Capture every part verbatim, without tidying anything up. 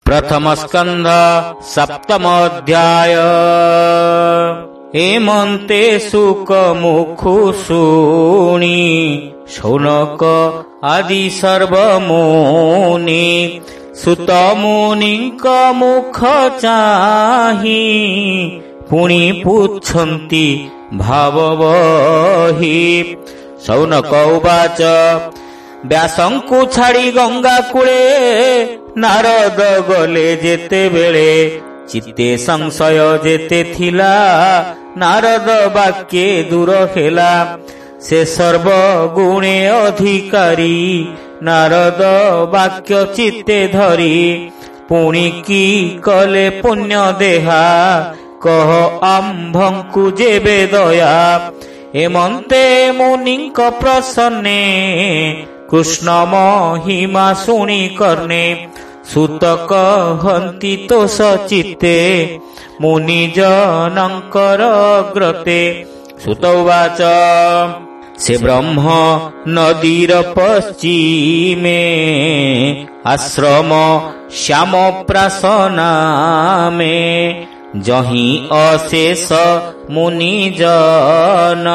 प्रथम स्कंध सप्तम अध्याय। हेमंते सुक मुखु शुणी शौनक आदि सर्व मुनि सुत मुनिंक मुख चाहि पुणी पुच्छन्ति भाववहि। शौनक उवाच व्यासंकु छाड़ी गंगा कूले नारद गले जेते बेले चित्ते संशय जेते थिला नारद वाक्ये दूर हेला। से सर्व गुणे अधिकारी नारद वाक्य चित्ते धरी पुणी की कले पुण्य देहा कह आम्भंकु जेबे दया। हेमंते मुनिंक प्रसन्ने कृष्ण महिमा शुणी कर्णे सुत कहन्ति तोष चित्ते मुनिजनंकर ग्रते। सुत उवाच से ब्रह्म नदीर पश्चिमे आश्रम श्याम प्रासनामे जही अशेष मुनिजन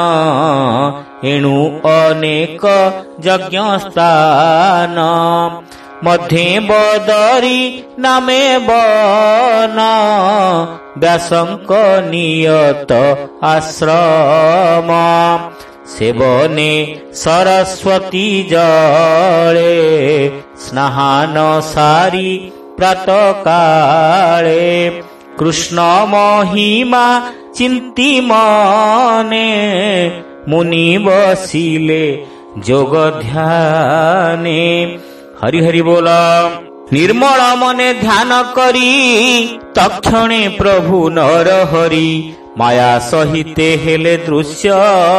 एणु अनेक यज्ञ स्थान मध्ये बदरी नामे बन व्यासंक नियत आश्रम। सेवने सरस्वती जले स्नान सारी प्रातः काले कृष्ण महिमा चिंती मने मुनि बसिले जोग ध्याने। हरि हरि बोला। निर्मल मने ध्यान करी तक्षणे प्रभु नर हरि माया सहिते हेले दृश्य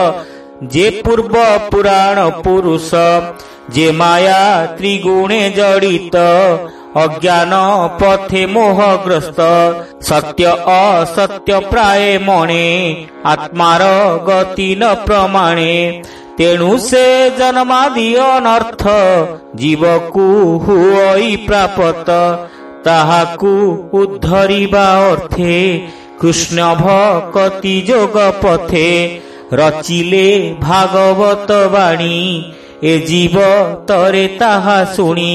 जे पूर्व पुराण पुरुष। जे माया त्रिगुणे जड़ित अज्ञान पथे मोहग्रस्त सत्य असत्य प्राय मणे आत्मार गति न प्रमाणे। तेणु से जन्मादि अनर्थ जीवकु हुई प्राप्त ताहाकु उद्धरिबा अर्थे कृष्ण भक्ति जोग पथे। रचिले भागवत वाणी ए जीव तरे ताहा शुणी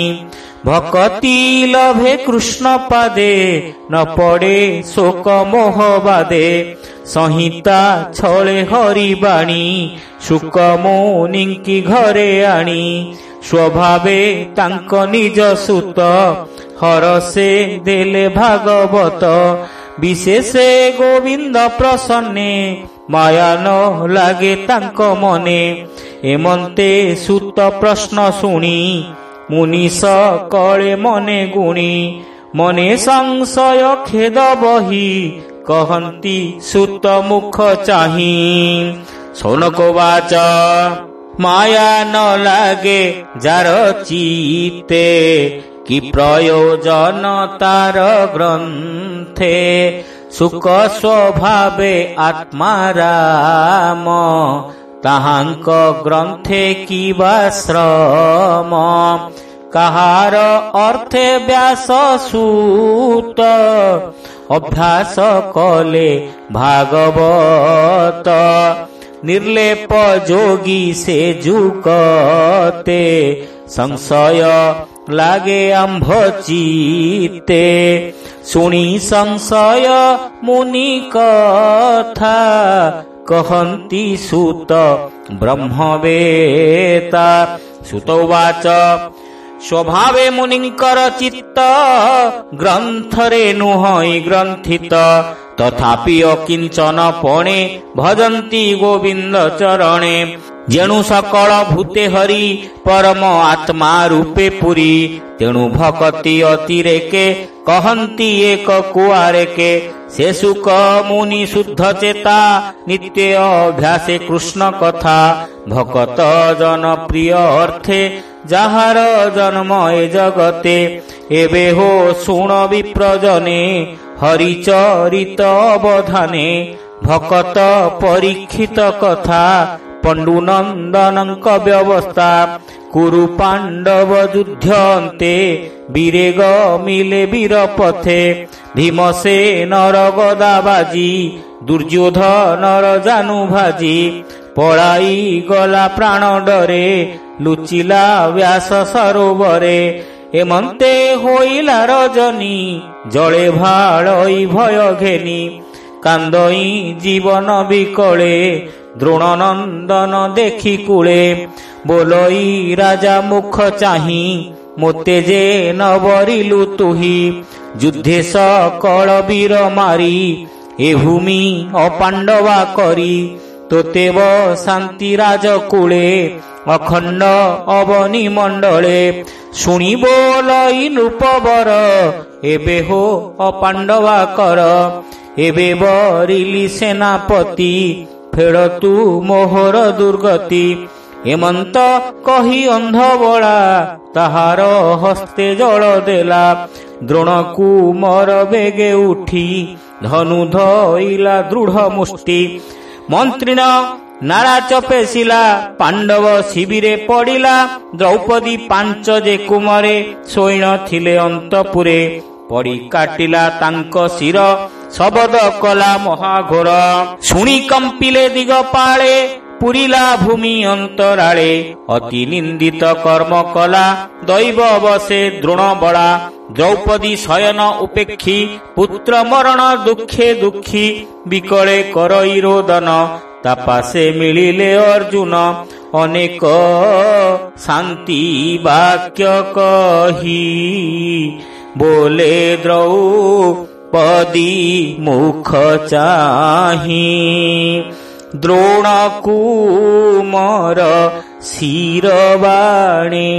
भक्ति लभे कृष्ण पादे न पड़े शोक मोह बादे। संहिता छले हरि बाणी शुक मुनिंकी घरे आणी स्वभावे तांक निज सुत हरसे देले भागवत। विशेषे गोविंद प्रसन्ने माया न लागे तांक मने। हेमंते सुत प्रश्न शुणी मुनिष कळे मने गुणी मने संशय खेद बही कहन्ति सुत मुख चाही। शौनक उवाच माया न लागे जार चित्ते कि प्रयोजन तार ग्रंथे सुख स्वभावे आत्मा राम ताहांक ग्रंथे किबा श्रम। कहार अर्थे व्यास सूत अभ्यास कले भागवत। निर्लेप जोगी से जुकते संशय लागे आंभ चित्ते। सुनी संशय मुनि कथा कहन्ति सुत ब्रह्मवेता। सुत उवाच स्वभावे मुनिंकर चित्त ग्रंथरे नुहई ग्रंथित तथापि अकिंचन पणे भजन्ति गोविंद चरणे। जेणु सकल भूते हरि परम आत्मा रूपे पुरी तेणु भक्ति अतिरेके कहन्ति एक कुआरेके। से सुक मुनि शुद्ध चेता नित्य अभ्यासे कृष्ण कथा भक्त जन प्रिय अर्थे जाहार जन्म ए जगते। एबे हो शुण विप्रजने हरिचरित अवधाने भक्त परीक्षित कथा पंडुनंदनंक व्यवस्था कुरु पांडव युद्ध अन्ते বীরেগ মিলে বীর পথে ভীমসেনর গদা বাজি দুর্যোধনর জানু ভাজি পড়াই গলা প্রাণ ডরে লুচিলা ব্যাস সরোবরে এমন্তে হইলা রজনী জলে ভাড়ই ভয় ঘেনি কান্দই জীবন বিকলে দ্রোণনন্দন দেখি কুলে ବୋଲଇ ରାଜା ମୁଖ ଚାହିଁ ମୋତେ ଯେ ନବରିଲୁ ତୁହି ଯୁଦ୍ଧେ ସକଳ ବୀର ମାରି ଏ ଭୂମି ଅପାଣ୍ଡବା କରି ତୋତେ ବସାନ୍ତି ରାଜକୁଳେ ଅଖଣ୍ଡ ଅବନୀ ମଣ୍ଡଳେ ଶୁଣି ବୋଲଇ ନୃପବର ଏବେ ହୋ ଅପାଣ୍ଡବା କର ଏବେ ବରିଲି ସେନାପତି ଫେଡ଼ ତୁ ମୋହର ଦୁର୍ଗତି ହେମନ୍ତ କହି ଅନ୍ଧ ବଳା ତାହାର ହସ୍ତେ ଜଳ ଦେଲା ଦ୍ରୋଣକୁ ମର ବେଗେ ଉଠି ଧନୁ ଧଇଲା ଦୃଢ ମୁଷ୍ଟି ମନ୍ତ୍ରୀଣ ନାଳା ଚପେସିଲା ପାଣ୍ଡବ ଶିବିରେ ପଡ଼ିଲା ଦ୍ରୌପଦୀ ପାଞ୍ଚ ଯେ କୁମରେ ଶୋଇଣ ଥିଲେ ଅନ୍ତପୁରେ ପଡ଼ି କାଟିଲା ତାଙ୍କ ଶିର ଶବଦ କଲା ମହାଘୋର ଶୁଣି କମ୍ପିଲେ ଦିଗପାଳେ ପୁରିଲା ଭୂମି ଅନ୍ତରାଳେ ଅତି ନିନ୍ଦିତ କର୍ମ କଲା ଦୈବ ବସେ ଦ୍ରୋଣ ବଳା ଦ୍ରୌପଦୀ ଶୟନ ଉପେକ୍ଷୀ ପୁତ୍ର ମରଣ ଦୁଃଖେ ଦୁଃଖୀ ବିକଳେ କରଇ ରୋଦନ ତା ପାଶେ ମିଳିଲେ ଅର୍ଜୁନ ଅନେକ ଶାନ୍ତି ବାକ୍ୟ କହି ବୋଲେ ଦ୍ରୌପଦୀ ମୁଖ ଚାହିଁ ଦ୍ରୋଣକୁ ମର ଶିରବାଣେ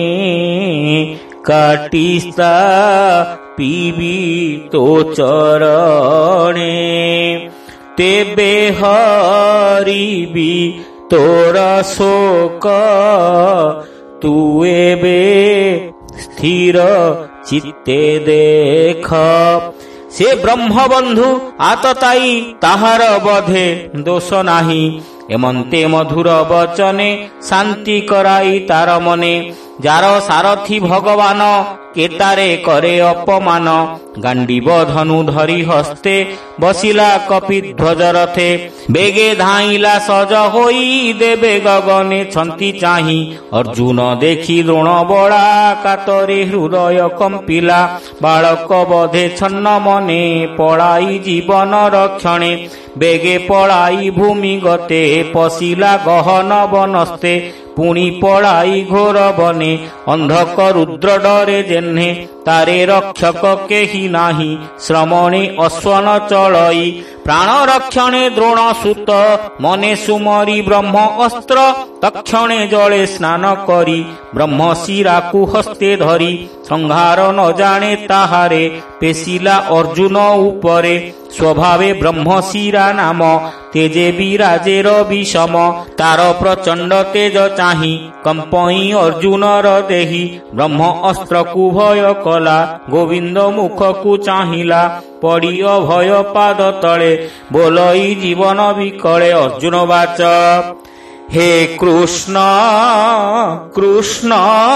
କାଟିସ୍ତା ପିବି ତୋ ଚରଣେ ତେବେ ହରିବି ତୋର ଶୋକ ତୁ ଏବେ ସ୍ଥିର ଚିତ୍ତେ ଦେଖ ସେ ବ୍ରହ୍ମବନ୍ଧୁ ଆତତାଇ ତାହାର ବଧେ ଦୋଷ ନାହିଁ ଏମନ୍ତେ ମଧୁର ବଚନେ ଶାନ୍ତି କରାଇ ତାର ମନେ ଯାର ସାରଥି ଭଗବାନ କେତାରେ କରେ ଅପମାନ ଗାଣ୍ଡିବ ଧନୁ ଧରି ହସ୍ତେ ବସିଲା କପିଧ୍ୱଜ ରଥେ ବେଗେ ଧାଇଁଲା ସଜ ହୋଇ ଦେବେ ଗଗନେ ଛନ୍ତି ଚାହିଁ ଅର୍ଜୁନ ଦେଖି ଦ୍ରୋଣ ବଳା କାତରେ ହୃଦୟ କମ୍ପିଲା ବାଳକ ବଧେ ଛନ୍ନ ମନେ ପଳାଇ ଜୀବନ ରକ୍ଷଣେ ବେଗେ ପଳାଇ ଭୂମି ଗତେ ପଶିଲା ଗହନ ବନସ୍ତେ ପୁଣି ପଳାଇ ଘୋର ବନେ ଅନ୍ଧକ ରୁଦ୍ର ଡରେ ଜେହ୍ନେ ତାରେ ରକ୍ଷକ କେହି ନାହିଁ ଶ୍ରମଣେ ଅଶ୍ୱନ ଚଳଇ ପ୍ରାଣ ରକ୍ଷଣେ ଦ୍ରୋଣ ସୁତ ମନେ ସୁମରି ବ୍ରହ୍ମ ଅସ୍ତ୍ର ତକ୍ଷଣେ ଜଳେ ସ୍ନାନ କରି ବ୍ରହ୍ମ ଶିରାକୁ ହସ୍ତେ ଧରି ସଂହାର ନ ଜାଣେ ତାହାରେ ପେଶିଲା ଅର୍ଜୁନ ଉପରେ ସ୍ୱଭାବେ ବ୍ରହ୍ମଶିରା ନାମ ତେଜେ ବିରାଜେର ବିଷମ ତାର ପ୍ରଚଣ୍ଡ ତେଜ ଚାହିଁ କମ୍ପଇ ଅର୍ଜୁନର ଦେହି ବ୍ରହ୍ମ ଅସ୍ତ୍ରକୁ ଭୟ କଲା ଗୋବିନ୍ଦ ମୁଖକୁ ଚାହିଁଲା ପଡ଼ି ଅଭୟ ପାଦ ତଳେ ବୋଲଇ ଜୀବନ ବିକଳେ ଅର୍ଜୁନ ବାଚ हे कृष्ण कृष्ण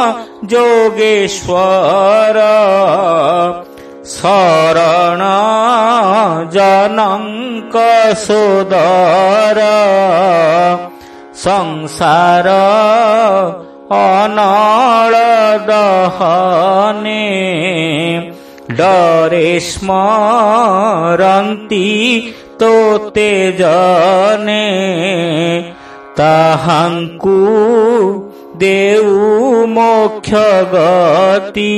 जोगेश्वर शरण जनक सोदर संसार अनल दहने डरे स्मरन्ति तोते जने ताहांकु देउ मोक्ष गति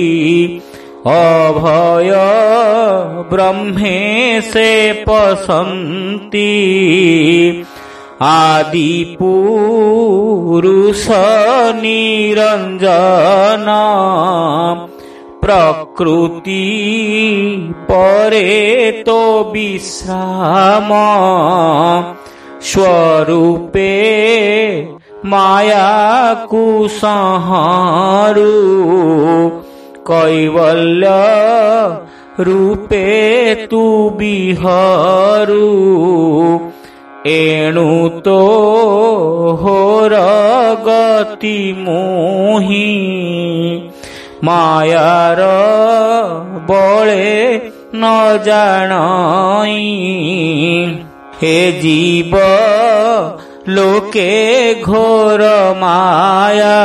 अभय ब्रह्मे से पसंती आदि पुरुष निरंजन प्रकृति परे तो विश्राम स्वरूपे माया कुसंहारु कैवल्य रूपे तु बिहारु एणु तो होर गति मोहि ମାୟାର ବଳେ ନ ଜାଣଇ। ହେ ଜୀବ ଲୋକେ ଘୋର ମାୟା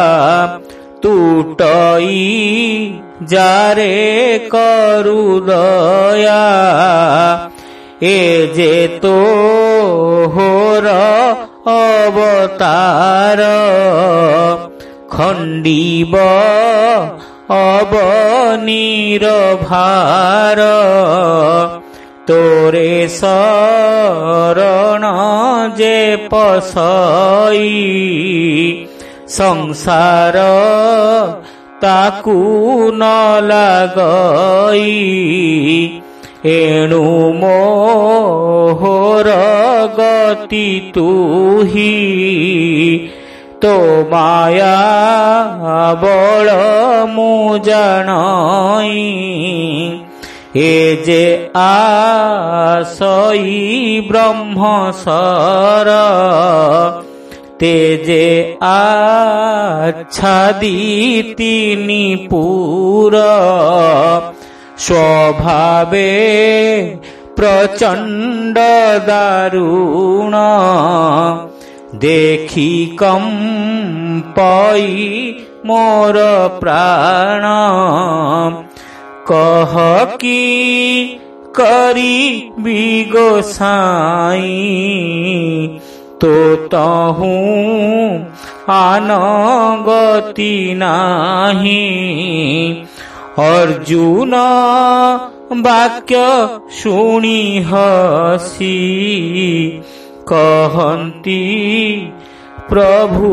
ତୁଟଇ ଯାରେ କରୁ ଦୟା। ଏ ଯେ ତୋହର ଅବତାର ଖଣ୍ଡିବ ଅବନୀର ଭାର। ତୋରେ ଶରଣ ଯେ ପସଇ ସଂସାର ତାକୁ ନ ଲାଗଇ। ଏଣୁ ମୋହର ଗତି ତୁହି ତୋ ମାୟା ବଳ ମୁଁ ଜାଣଇ। ଏ ଯେ ଆସଇ ବ୍ରହ୍ମସର ତେଜେ ଆଚ୍ଛାଦି ତିନି ପୁର। ସ୍ୱଭାବେ ପ୍ରଚଣ୍ଡ ଦାରୁଣ ଦେଖି କମ୍ପଇ ମୋର ପ୍ରାଣ। କହ କି କରିବି ଗୋସାଇଁ ତୋ ତହୁଁ ଆନଗତି ନାହିଁ। ଅର୍ଜୁନ ବାକ୍ୟ ଶୁଣି ହସି କହନ୍ତି ପ୍ରଭୁ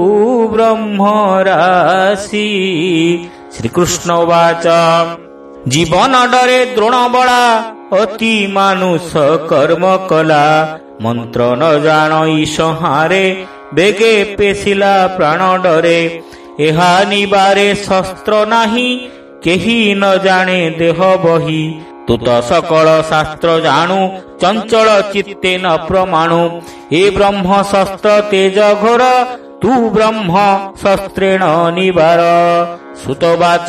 ବ୍ରହ୍ମରାଶି। ଶ୍ରୀକୃଷ୍ଣ ବାଚ ଜୀବନ ଡରେ ଦ୍ରୋଣ ବଳା ଅତି ମାନୁଷ କର୍ମ କଲା। ମନ୍ତ୍ର ନ ଜାଣଇ ସଂହାରେ ବେଗେ ପେଶିଲା ପ୍ରାଣ ଡରେ। ଏହା ନିବାରେ ଶସ୍ତ୍ର ନାହିଁ କେହି ନ ଜାଣେ ଦେହ ବହି। ତୁ ତ ସକଳ ଶାସ୍ତ୍ର ଜାଣୁ ଚଞ୍ଚଳ ଚିତ୍ତେ ନ ପ୍ରମାଣୁ। ଏ ବ୍ରହ୍ମ ଶସ୍ତ୍ର ତେଜ ଘୋର ତୁ ବ୍ରହ୍ମ ଶସ୍ତ୍ରେଣ ନିବାର। ସୁତବାଚ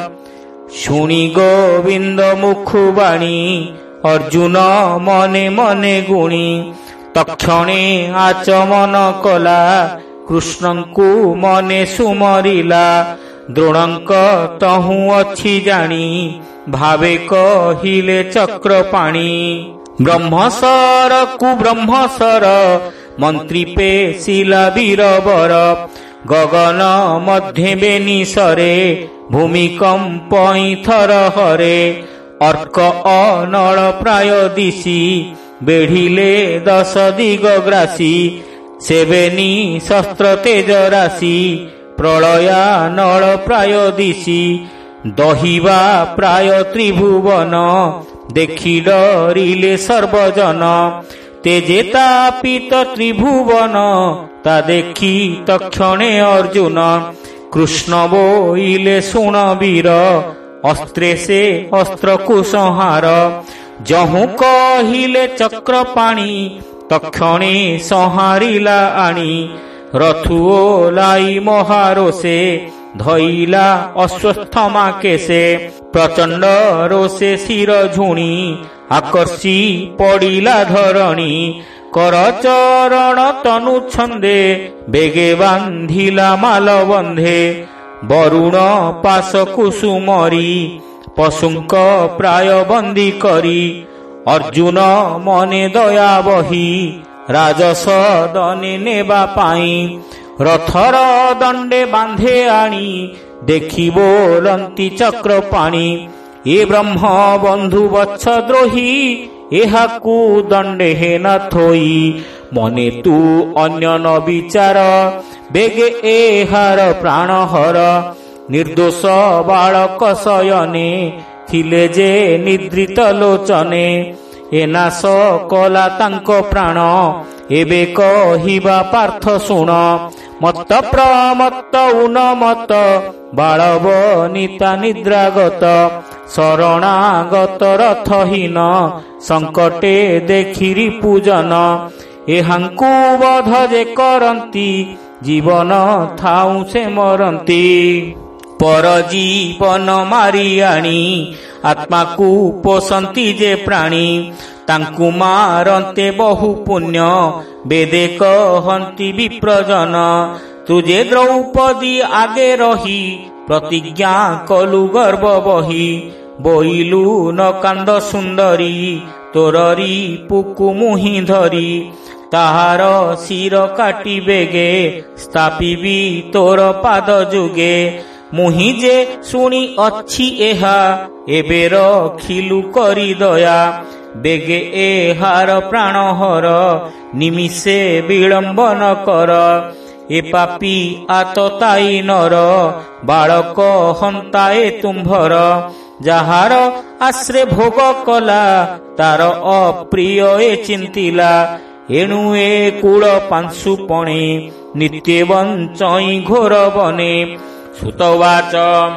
ଶୁଣି ଗୋବିନ୍ଦ ମୁଖୁ ବାଣୀ ଅର୍ଜୁନ ମନେ ମନେ ଗୁଣି। ତକ୍ଷଣେ ଆଚମନ କଲା କୃଷ୍ଣଙ୍କୁ ମନେ ସୁମରିଲା। ଦ୍ରୋଣଙ୍କ ତହୁଁ ଅଛି ଜାଣି ଭାବେ କହିଲେ ଚକ୍ରପାଣି। ବ୍ରହ୍ମସର କୁ ବ୍ରହ୍ମସର ମନ୍ତ୍ରୀ ପେଶିଲା ବୀରବର। ଗଗନ ମଧ୍ୟେ ବେନିସରେ ଭୂମିକମ୍ପଇ ଥର ହରେ। ଅର୍କ ଅନଳ ପ୍ରାୟ ଦିଶି ବେଢିଲେ ଦଶ ଦିଗ ଗ୍ରାସୀ। ସେବେନି ଶସ୍ତ୍ର ତେଜ ରାଶି ପ୍ରଳୟା ନଳ ପ୍ରାୟ ଦିଶି। ଦହିବା ପ୍ରାୟ ତ୍ରିଭୁବନ ଦେଖି ଡରିଲେ ସର୍ବଜନ। ତେଜେ ତାପିତ ତ୍ରିଭୁବନ ତା ଦେଖି ତକ୍ଷଣେ ଅର୍ଜୁନ। କୃଷ୍ଣ ବୋଇଲେ ଶୁଣ ବୀର ଅସ୍ତ୍ରେ ସେ ଅସ୍ତ୍ରକୁ ସଂହାର। ଯହୁଁ କହିଲେ ଚକ୍ରପାଣି ତକ୍ଷଣେ ସଂହାରିଲା ଆଣି। ରଥୁ ଓଲାଇ ମହାରୋଷେ ଧଇଲା ଅଶ୍ୱତ୍ଥମା କେଶେ। ପ୍ରଚଣ୍ଡ ରୋଷେ ଶିର ଝୁଣି ଆକର୍ଷି ପଡ଼ିଲା ଧରଣୀ। କରଚରଣ ତନୁ ଛନ୍ଦେ ବେଗେ ବାନ୍ଧିଲା ମାଲ ବନ୍ଧେ। ବରୁଣ ପାଶ କୁସୁମରି ପଶୁଙ୍କ ପ୍ରାୟ ବନ୍ଦୀ କରି। ଅର୍ଜୁନ ମନେ ଦୟା ବହି ରାଜସ ଦନେ ନେବା ପାଇଁ। ରଥର ଦଣ୍ଡେ ବାନ୍ଧେ ଆଣି ଦେଖି ବୋଲନ୍ତି ଚକ୍ରପାଣି। ଏ ବ୍ରହ୍ମ ବନ୍ଧୁ ବତ୍ସ ଦ୍ରୋହୀ ଏହାକୁ ଦଣ୍ଡେ ହେନ ଥୋଇ। ମନେ ତୁ ଅନ୍ୟ ନ ବିଚାର ବେଗେ ଏହାର ପ୍ରାଣ ହର। ନିର୍ଦୋଷ ବାଳକ ଶୟନେ ଥିଲେ ଯେ ନିଦ୍ରିତ ଲୋଚନେ। ଏ ନାଶ କଲା ତାଙ୍କ ପ୍ରାଣ ଏବେ କହିବା ପାର୍ଥ ଶୁଣ। ମତ ପ୍ରମତ୍ତ ଉନ୍ମତ୍ତ ବାଳବ ନିତା ନିଦ୍ରାଗତ। ଶରଣାଗତ ରଥହୀନ ସଙ୍କଟେ ଦେଖିରି ପୂଜନ। ଏହାଙ୍କୁ ବଧ ଯେ କରନ୍ତି ଜୀବନ ଥାଉ ସେ ମରନ୍ତି। ପର ଜୀବନ ମାରି ଆଣି ଆତ୍ମାକୁ ପୋଷନ୍ତି ଯେ ପ୍ରାଣୀ ତାଙ୍କୁ ମାରନ୍ତେ ବହୁ ପୁଣ୍ୟ ବେଦେ କହନ୍ତି ବିପ୍ରଜନ ତୁ ଯେ ଦ୍ରୌପଦୀ ଆଗେ ରହି ପ୍ରତିଜ୍ଞା କଲୁ ଗର୍ବ ବହି ବୋଇଲୁ ନ କାନ୍ଦ ସୁନ୍ଦରୀ ତୋରରି ପୁକୁ ମୁହିଁ ଧରି ତାହାର ଶିର କାଟି ବେଗେ ସ୍ଥାପିବି ତୋର ପାଦ ଯୁଗେ ମୁହିଁ ଯେ ଶୁଣି ଅଛି ଏହା ଏବେ ରଖିଲୁ କରି ଦୟା ବେଗେ ଏହାର ପ୍ରାଣହର ନିମିଷେ ବିଳମ୍ବନ କର ଏ ପାପୀ ଆତତାଇ ନର ବାଳକ ହନ୍ତାଏ ତୁମ୍ଭର ଯାହାର ଆଶ୍ରେ ଭୋଗ କଲା ତାର ଅପ୍ରିୟ ଏ ଚିନ୍ତିଲା ଏଣୁ ଏ କୂଳ ପାଂଶୁ ପଣେ ନିତ୍ୟ ବଞ୍ଚଇ ଘୋର ବନେ। ସୁତବାଚ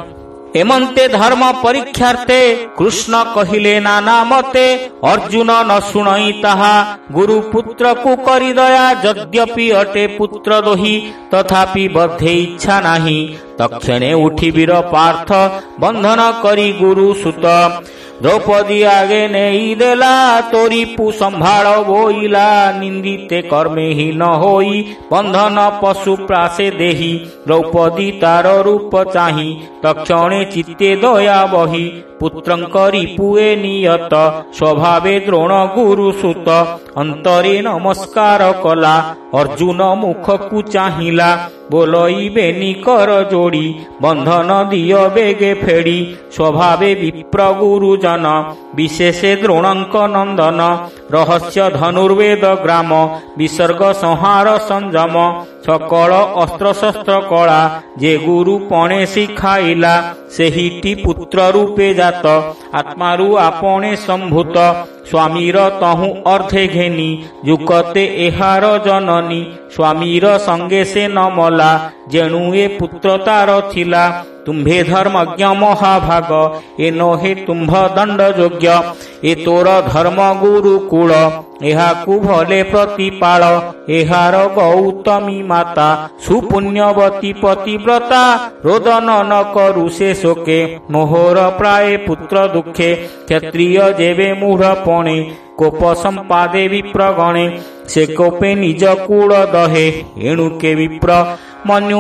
ଏମନ୍ତେ ଧର୍ମ ପରୀକ୍ଷାର୍ଥେ କୃଷ୍ଣ କହିଲେ ନାନା ମତେ ଅର୍ଜୁନ ନ ଶୁଣଇ ତାହା ଗୁରୁ ପୁତ୍ରକୁ କରି ଦୟା ଯଦ୍ୟପି ଅଟେ ପୁତ୍ର ଦୋହି ତଥାପି ବଧେ ଇଚ୍ଛା ନାହିଁ ତକ୍ଷଣେ ଉଠି ବୀର ପାର୍ଥ ବନ୍ଧନ କରି ଗୁରୁ ସୁତ ଦ୍ରୌପଦୀ ଆଗେ ନେଇ ଦେଲା ତୋରିପୁ ସମ୍ଭାଳ ବୋଇଲା ନିନ୍ଦିତେ କର୍ମେ ହି ନ ହୋଇ ବନ୍ଧନ ପଶୁ ପ୍ରାସେ ଦେହି ଦ୍ରୌପଦୀ ତାର ରୂପ ଚାହିଁ ତକ୍ଷଣେ ଚିତ୍ତେ ଦୟା ବହି ପୁତ୍ରଙ୍କ ରିପୁଏ ନିୟତ ସ୍ୱଭାବେ ଦ୍ରୋଣ ଗୁରୁ ସୁତ ଅନ୍ତରେ ନମସ୍କାର କଲା ଅର୍ଜୁନ ମୁଖକୁ ଚାହିଁଲା ବୋଲଇବେନି କର ଯୋଡ଼ି ବନ୍ଧନ ଦିଅ ବେଗେ ଫେଡ଼ି ସ୍ୱଭାବେ ବିପ୍ର ଗୁରୁଜନ ବିଶେଷେ ଦ୍ରୋଣଙ୍କ ନନ୍ଦନ ରହସ୍ୟ ଧନୁର୍ବେଦ ଗ୍ରାମ ବିସର୍ଗ ସଂହାର ସଂଯମ ସକଳ ଅସ୍ତ୍ରଶସ୍ତ୍ର କଳା ଯେ ଗୁରୁ ପଣେ ଶିଖାଇଲା ସେହିଟି ପୁତ୍ର ରୂପେ ଜାତ ଆତ୍ମାରୁ ଆପଣେ ସମ୍ଭୂତ ସ୍ୱାମୀର ତହୁଁ ଅର୍ଧେ ଘେନି ଯୁକତେ ଏହାର ଜନନୀ ସ୍ୱାମୀର ସଙ୍ଗେ ସେ ନ ମଲା ଯେଣୁ ଏ ପୁତ୍ର ତାର ଥିଲା ତୁମ୍ଭେ ଧର୍ମଜ୍ଞ ମହାଭାଗ ଏ ନୋହେ ତୁମ୍ଭ ଦଣ୍ଡ ଯୋଗ୍ୟ ଏ ତୋର ଧର୍ମ ଗୁରୁ କୂଳ ଏହାକୁ ଭଲେ ପ୍ରତିପାଳ ଏହାର ଗୌତମୀ ମାତା ସୁପୁଣ୍ୟବତୀ ପତିବ୍ରତା ରୋଦନ ନ କରୁ ସେ ଶୋକେ ମୋହର ପ୍ରାୟ ପୁତ୍ର ଦୁଃଖେ କ୍ଷତ୍ରିୟ ଯେବେ ମୂଢ଼ ପଣେ କୋପ ସମ୍ପାଦେ ବିପ୍ରଗଣେ ସେ କୋପେ ନିଜ କୂଳ ଦହେ ଏଣୁକେ ବିପ୍ର ମନୁ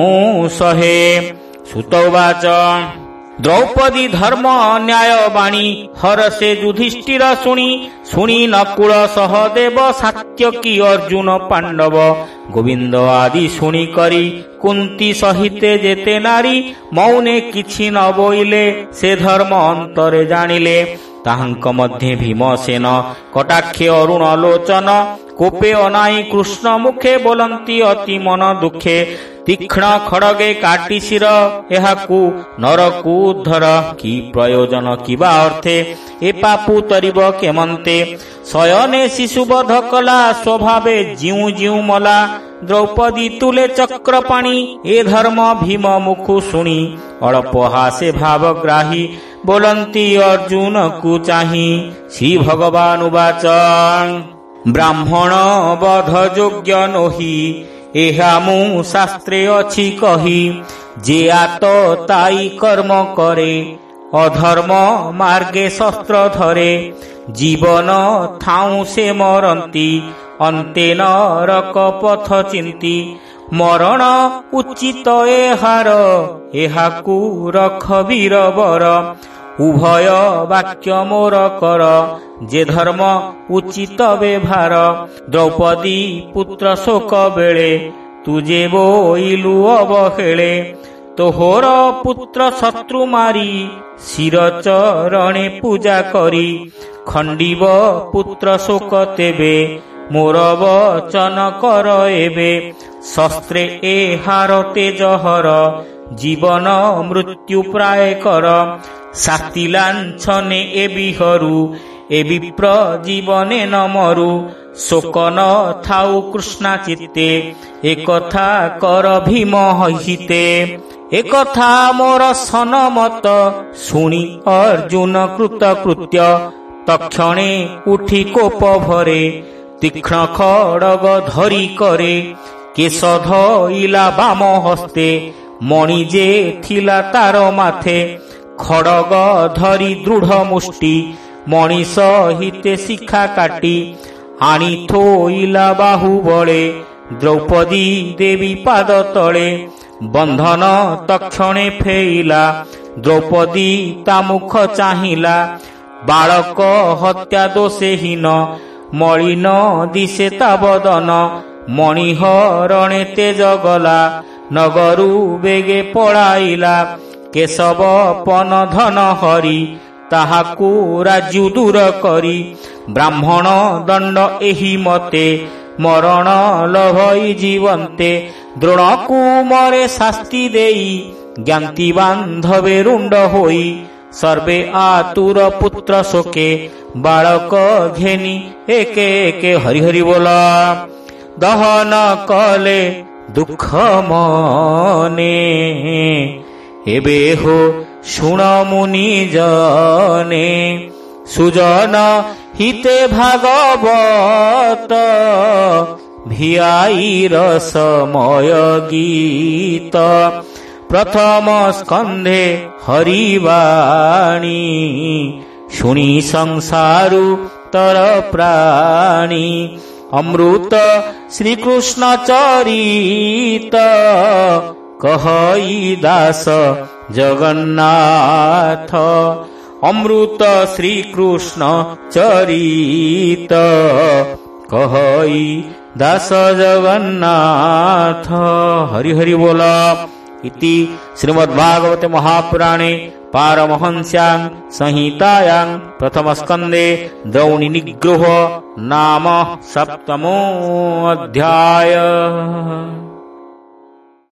ସହେ। ସୁତବାଚ ଦ୍ରୌପଦୀ ଧର୍ମ ନ୍ୟାୟ ବାଣୀ ହରସେ ଯୁଧିଷ୍ଠିର ଶୁଣି ଶୁଣି ନକୁଳ ସହଦେବ ସାତ୍ୟକୀ ଅର୍ଜୁନ ପାଣ୍ଡବ ଗୋବିନ୍ଦ ଆଦି ଶୁଣି କରି କୁନ୍ତି ସହିତେ ଯେତେ ନାରୀ ମୌନେ କିଛି ନ ବୋଇଲେ ସେ ଧର୍ମ ଅନ୍ତରେ ଜାଣିଲେ ତାହାଙ୍କ ମଧ୍ୟରେ ଭୀମସେନ କଟାକ୍ଷେ ଅରୁଣ ଲୋଚନ କୋପେ ଅନାଇ କୃଷ୍ଣ ମୁଖେ ବୋଲନ୍ତି ଅତି ମନ ଦୁଃଖେ ତୀକ୍ଷ୍ଣ ଖଡ଼ଗେ କାଟି ଶିର ଏହାକୁ ନରକୁ ଉଦ୍ଧର କି ପ୍ରୟୋଜନ କିବା ଅର୍ଥେ ଏ ପାପୁ ତରିବ କେମନ୍ତେ ଶୟନେ ଶିଶୁ ବଧ କଲା ସ୍ୱଭାବେ ଜିଉଁ ଜିଉଁ ମଲା ଦ୍ରୌପଦୀ ତୁଲେ ଚକ୍ର ପାଣି ଏ ଧର୍ମ ଭୀମ ମୁଖୁ ଶୁଣି ଅଳ୍ପ ହାସେ ଭାବଗ୍ରାହୀ ବୋଲନ୍ତି ଅର୍ଜୁନକୁ ଚାହିଁ ଶ୍ରୀ ଭଗବାନ ଉବାଚ ବ୍ରାହ୍ମଣ ବଧ ଯୋଗ୍ୟ ନୋହି ଏହା ମୁଁ ଶାସ୍ତ୍ରେ ଅଛି କହି ଯେ ଆତ ତାଇ କର୍ମ କରେ ଅଧର୍ମ ମାର୍ଗେ ଶସ୍ତ୍ର ଧରେ ଜୀବନ ଥାଉଁ ସେ ମରନ୍ତି ଅନ୍ତେ ନରକ ପଥ ଚିନ୍ତି ମରଣ ଉଚିତ ଏହାର ଏହାକୁ ରଖ ବୀରବର ଉଭୟ ବାକ୍ୟ ମୋର କର ଯେ ଧର୍ମ ଉଚିତ ବ୍ୟବହାର ଦ୍ରୌପଦୀ ପୁତ୍ର ଶୋକ ବେଳେ ତୁ ଯେ ବୋଇଲୁ ଅବହେଳେ ତୋହର ପୁତ୍ର ଶତ୍ରୁ ମାରି ଶିର ଚରଣେ ପୂଜା କରି ଖଣ୍ଡିବ ପୁତ୍ର ଶୋକ ତେବେ ମୋର ବଚନ କର ଏବେ ଶସ୍ତ୍ରେ ଏହାର ତେଜହର ଜୀବନ ମୃତ୍ୟୁ ପ୍ରାୟ କର ଶାସ୍ତି ଲାଞ୍ଛନେ ଏ ବିହରୁ ଏ ବିପ୍ର ଜୀବନେ ନ ମରୁ ଶୋକ ନ ଥାଉ କୃଷ୍ଣା ଚିତ୍ତେ ଏକଥା କର ଭୀମ ହିତେ ଏକଥା ମୋର ସନମତ ଶୁଣି ଅର୍ଜୁନ କୃତ କୃତ୍ୟ ତକ୍ଷଣେ ଉଠି କୋପ ଭରେ ତୀକ୍ଷ୍ଣ ଖଡ଼ଗ ଧରି କରେ କେଶ ଧଇଲା ବାମ ହସ୍ତେ ମଣି ଯେ ଥିଲା ତାର ମାଥେ ଖଡ଼ଗ ଧରି ଦୃଢ଼ ମୁଷ୍ଟି ମଣିଷ ହିତେ ଶିଖା କାଟି ଆଣି ଥୋଇଲା ବାହୁବଳେ ଦ୍ରୌପଦୀ ଦେବୀ ପାଦ ତଳେ ବନ୍ଧନ ତକ୍ଷଣେ ଫେଇଲା ଦ୍ରୌପଦୀ ତା ମୁଖ ଚାହିଁଲା ବାଳକ ହତ୍ୟା ଦୋଷେହୀନ ମଳିନ ଦିଶେ ତା ବଦନ ମଣିହରଣେ ତେଜ ଗଲା ନଗରୁ ବେଗେ ପଳାଇଲା କେଶବ ପନ ଧନ ହରି ତାହାକୁ ରାଜୁ ଦୂର କରି ବ୍ରାହ୍ମଣ ଦଣ୍ଡ ଏହି ମତେ ମରଣ ଲଭଇ ଜୀବନ୍ତେ ଦ୍ରୋଣକୁ ମରେ ଶାସ୍ତି ଦେଇ ଜ୍ଞାନ୍ତି ବାନ୍ଧବେ ରୁଣ୍ଡ ହୋଇ ସର୍ବେ ଆତୁର ପୁତ୍ର ଶୋକେ ବାଳକ ଘେନି ଏକେ ଏକେ ହରି ହରି ବୋଲ ଦହନ କଲେ ଦୁଃଖ ମନେ ଏବେ ହୋ ଶୁଣ ମୁନି ଜନେ ସୁଜନ ହିତେ ଭାଗବତ ଭିଆଇର ସମୟ ଗୀତ ପ୍ରଥମ ସ୍କନ୍ଧେ ହରିବାଣୀ ଶୁଣି ସଂସାରୁ ତର ପ୍ରାଣୀ ଅମୃତ ଶ୍ରୀକୃଷ୍ଣ ଚରିତ କହଇ ଦାସ ଜଗନ୍ନାଥ ଅମୃତ ଶ୍ରୀକୃଷ୍ଣ ଚରିତ କହଇ ଦାସ ଜଗନ୍ନାଥ ହରି ହରି ବୋଲ। ଇତି ଶ୍ରୀମଦ୍ଭାଗବତେ ମହାପୁରାଣେ ପାରମହଂସ୍ୟାଂ ସଂହିତାୟାଂ ପ୍ରଥମ ସ୍କନ୍ଧେ ଦ୍ରୌଣୀ ନିଗ୍ରହ ନାମ ସପ୍ତମୋ ଅଧ୍ୟାୟ।